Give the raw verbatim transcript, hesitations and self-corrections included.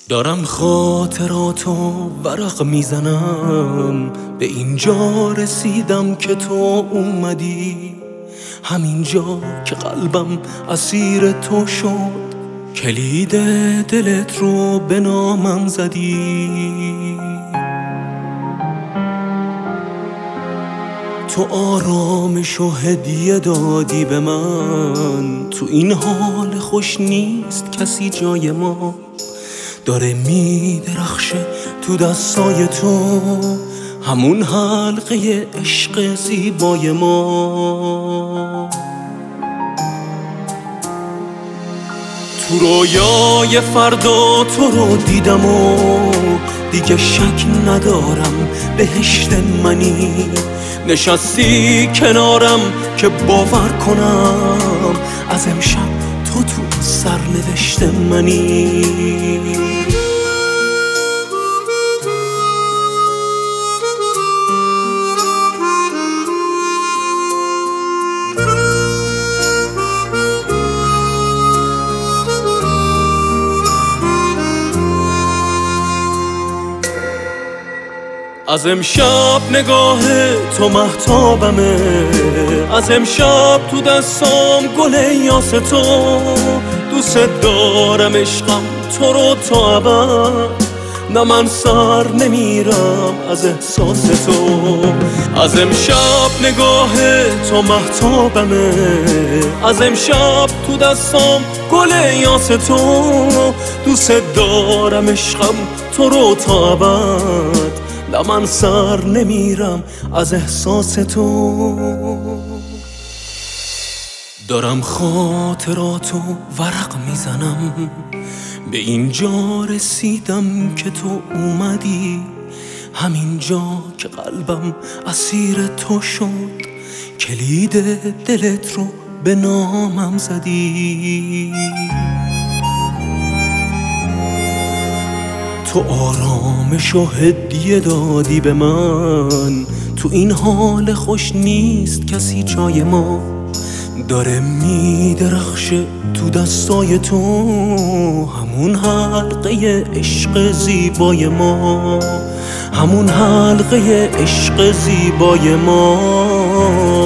دارم خاطراتو ورق میزنم، به اینجا رسیدم که تو اومدی، همینجا که قلبم اسیر تو شد، کلید دلت رو به نامم زدی. تو آرامش و هدیه دادی به من، تو این حال خوش نیست کسی جای ما، داره میدرخشه تو دستای تو همون حلقه عشق زیبای ما. تو رویای فردا تو رو دیدم و دیگه شک ندارم بهشت منی، نشستی کنارم که باور کنم از امشب تو تو سرنوشت منی. از امشب نگاه تو مهتابمه، از امشب تو دستام گل یاس تو، دوست دارم عشقم تو رو تا ابد، نه من سر نمیرم از احساس تو. از امشب نگاه تو مهتابمه، از امشب تو دستام گل یاس تو، دوست دارم عشقم تو رو تا ابد، نه من سر نمیرم از احساس تو. دارم خاطراتو ورق میزنم، به اینجا رسیدم که تو اومدی، همینجا که قلبم اسیر تو شد، کلید دلت رو به نامم زدی. تو آرامش و هدیه دادی به من، تو این حال خوش نیست کسی جای ما، داره میدرخشه تو دستای تو همون حلقه عشق زیبای ما، همون حلقه عشق زیبای ما.